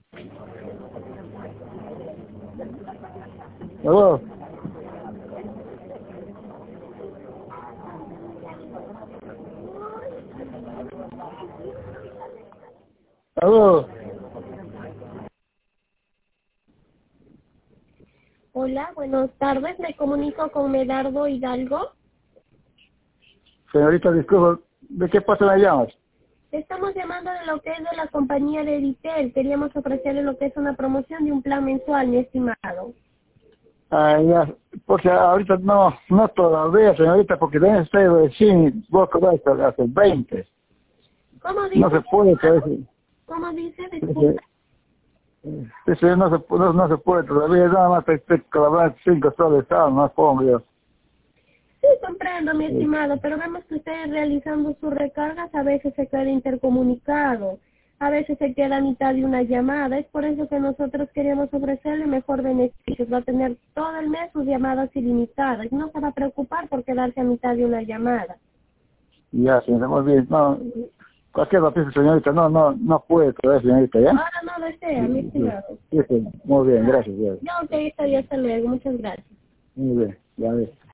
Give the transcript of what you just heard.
Aló, aló, Hola, buenas tardes. Me comunico con Medardo Hidalgo. señorita, disculpa, ¿de qué pasa la llamas? Estamos llamando de lo que es de la compañía de Editel. Queríamos ofrecerle lo que es una promoción de un plan mensual, mi estimado. Ah, ya, porque ahorita no todavía, señorita, porque deben ser recién, vos cobrás hasta el 20. ¿Cómo No dice, se mi puede, estimado? todavía. ¿Cómo dice? Ese- Disculpe. ese no se puede todavía, nada más te cobrar 5 soles, no pongo yo. Sí, comprendo, mi estimado, pero vemos que ustedes realizando sus recargas a veces se queda intercomunicado, a veces se queda a mitad de una llamada. Es por eso que nosotros queríamos ofrecerle mejor beneficio. Va a tener todo el mes sus llamadas ilimitadas. No se va a preocupar por quedarse a mitad de una llamada. Ya, señorita, muy bien, no, cualquier noticia, señorita, no puede todavía, señorita, ¿ya? Ahora no desea, mi Sí, estimado. sí, sí, muy bien, gracias, ya. Ya, ok, está bien, hasta luego. Muchas gracias. Muy bien, ya ves.